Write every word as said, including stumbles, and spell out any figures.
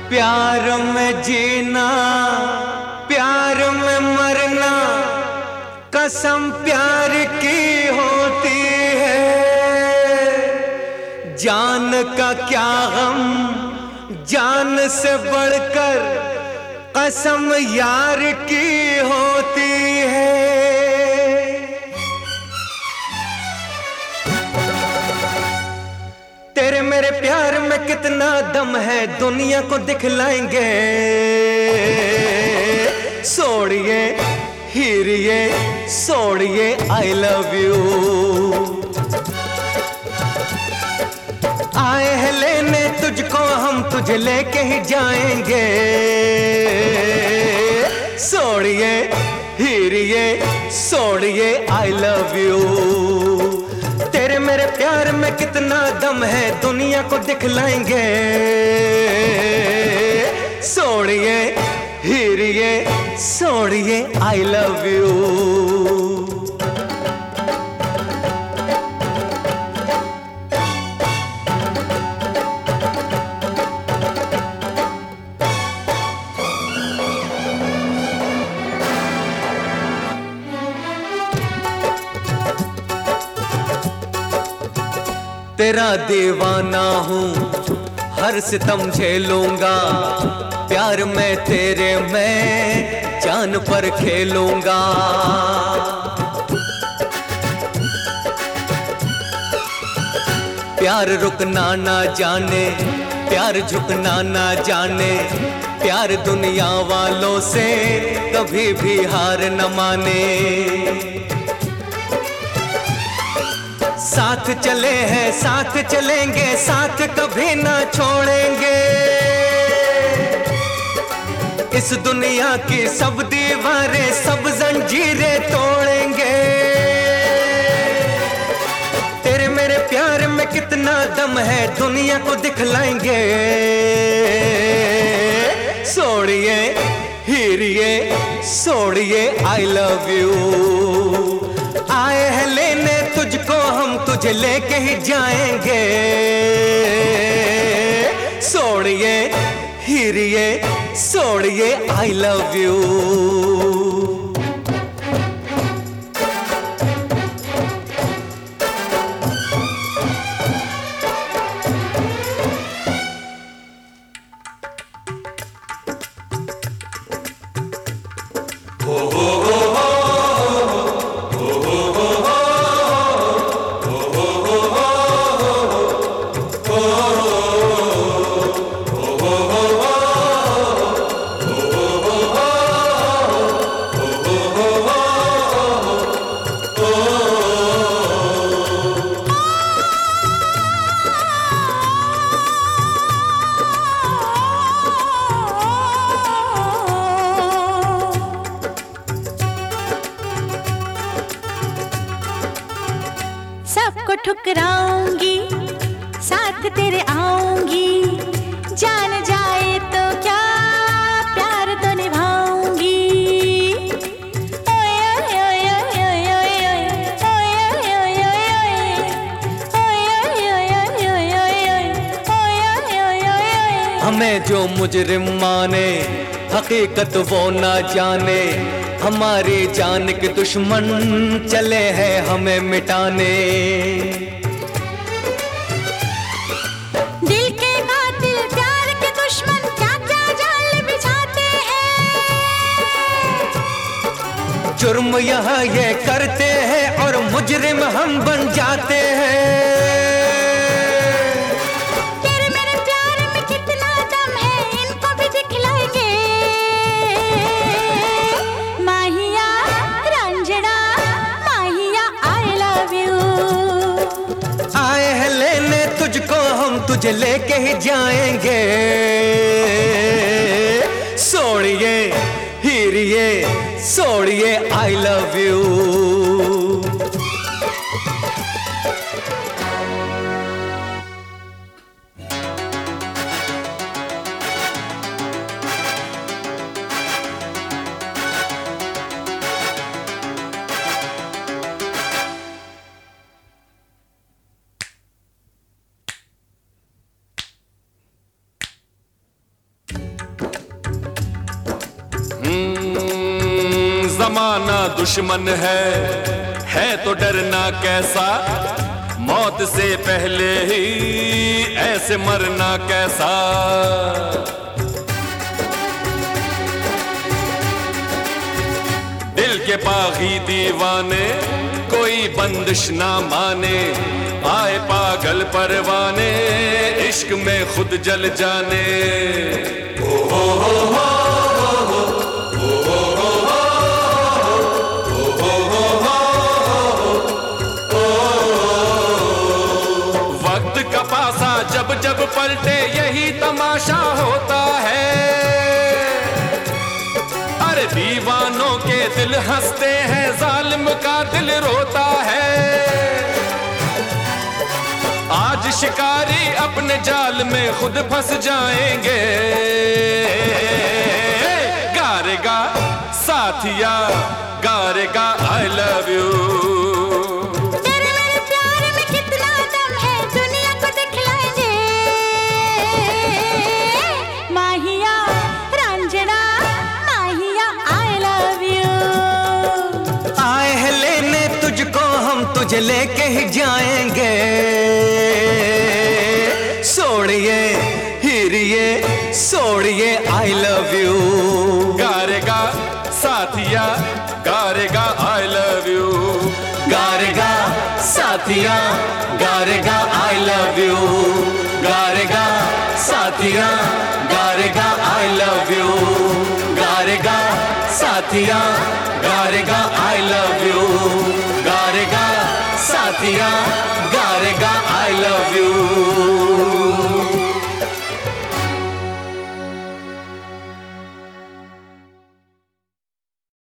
प्यार में जीना प्यार में मरना कसम प्यार की होती है। जान का क्या गम जान से बढ़कर कसम यार की होती है। तेरे मेरे प्यार में कितना दम है दुनिया को दिखलाएंगे। सोड़िए हीरिए सोड़िए आई लव यू। आए हैं लेने तुझको हम तुझे लेके ही जाएंगे। सोड़िए हीरिए सोड़िए आई लव यू। तेरे मेरे प्यार में कितना दम है दुनिया को दिखलाएंगे। सोड़िए हीरिए सोड़िए आई लव यू। तेरा दीवाना हूँ हर सितम झेलूंगा। प्यार में तेरे मैं जान पर खेलूंगा। प्यार रुकना ना जाने प्यार झुकना ना जाने। प्यार दुनिया वालों से कभी भी हार न माने। साथ चले हैं साथ चलेंगे साथ कभी ना छोड़ेंगे। इस दुनिया की सब दीवारें सब जंजीरें तोड़ेंगे। तेरे मेरे प्यार में कितना दम है दुनिया को दिखलाएंगे। सोड़िए हीरिए सोड़िए आई लव यू। आए हैं लेने तुझको हम तुझे लेके ही जाएंगे। सोड़िए हीरिए सोड़िए आई लव यू। हो हो हो सबको ठुकराऊंगी साथ तेरे आऊंगी। जान जाए तो क्या प्यार तो निभाऊंगी। हमें जो मुजरिम माने हकीकत वो ना जाने। हमारी जान के दुश्मन चले हैं हमें मिटाने। दिल के कातिल प्यार के दुश्मन क्या क्या जाल बिछाते हैं। जुर्म यहाँ ये करते हैं और मुजरिम हम बन जाते हैं। तुझे लेके ही जाएंगे। सोड़िए हीरिए सोड़िए आई लव यू। जमाना दुश्मन है है तो डरना कैसा, मौत से पहले ही ऐसे मरना कैसा। दिल के बागी दीवाने कोई बंदिश ना माने, आए पागल परवाने इश्क में खुद जल जाने। ओ हो हो हो जब जब पलटे यही तमाशा होता है, अरे दीवानों के दिल हंसते हैं जालिम का दिल रोता है। आज शिकारी अपने जाल में खुद फंस जाएंगे, गारेगा साथिया गारेगा आई लव यू। तुझे लेके ही जाएंगे, सोड़िए हीरिए सोड़िए आई लव यू। गारेगा साथिया गारेगा आई लव यू, गारेगा साथिया गारेगा आई लव यू, गारेगा साथिया गारेगा आई लव यू, गारेगा साथिया गारेगा आई लव यू, गारेगा साथिया गारेगा आई लव यू।